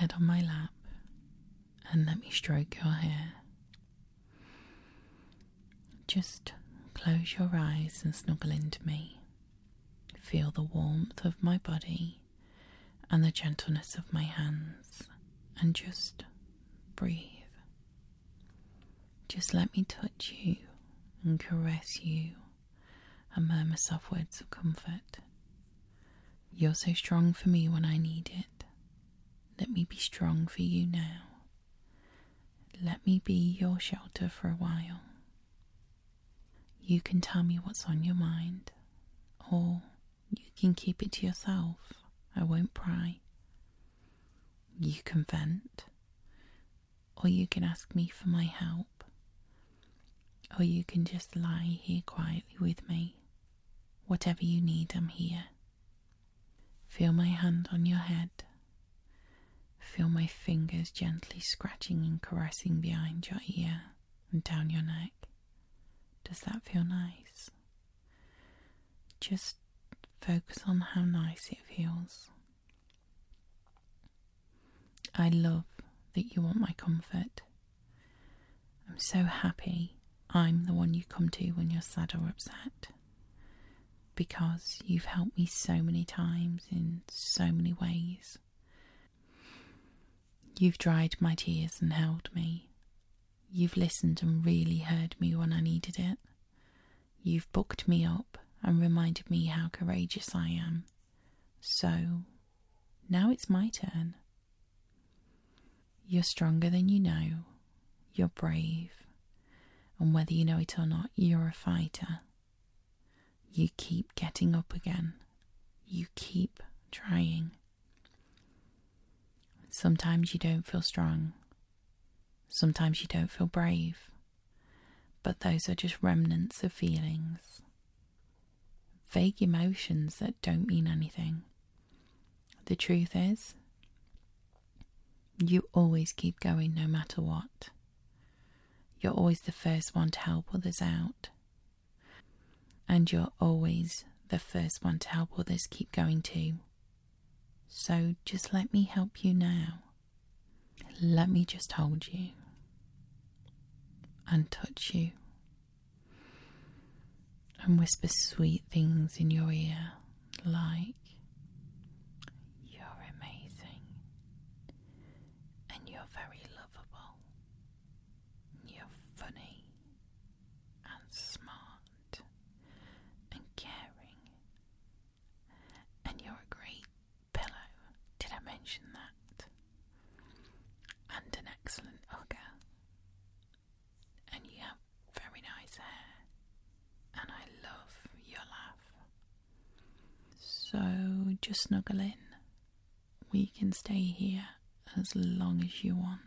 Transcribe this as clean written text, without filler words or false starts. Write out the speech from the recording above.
head on my lap and let me stroke your hair. Just close your eyes and snuggle into me. Feel the warmth of my body and the gentleness of my hands, and just breathe. Just let me touch you and caress you and murmur soft words of comfort. You're so strong for me when I need it. Let me be strong for you now. Let me be your shelter for a while. You can tell me what's on your mind, or you can keep it to yourself. I won't pry. You can vent, or you can ask me for my help, or you can just lie here quietly with me. Whatever you need, I'm here. Feel my hand on your head. Feel my fingers gently scratching and caressing behind your ear and down your neck. Does that feel nice? Just focus on how nice it feels. I love that you want my comfort. I'm so happy I'm the one you come to when you're sad or upset, because you've helped me so many times in so many ways. You've dried my tears and held me. You've listened and really heard me when I needed it. You've booked me up and reminded me how courageous I am. So, now it's my turn. You're stronger than you know. You're brave. And whether you know it or not, you're a fighter. You keep getting up again. You keep trying. Sometimes you don't feel strong. Sometimes you don't feel brave. But those are just remnants of feelings. Vague emotions that don't mean anything. The truth is, you always keep going no matter what. You're always the first one to help others out. And you're always the first one to help others keep going too. So just let me help you now. Let me just hold you and touch you and whisper sweet things in your ear like, you're amazing and you're very lovable. You're funny and smart and caring, and you're a great pillow. Did I mention that? And an excellent hugger. And you have very nice hair. And I love your laugh. So just snuggle in. We can stay here as long as you want.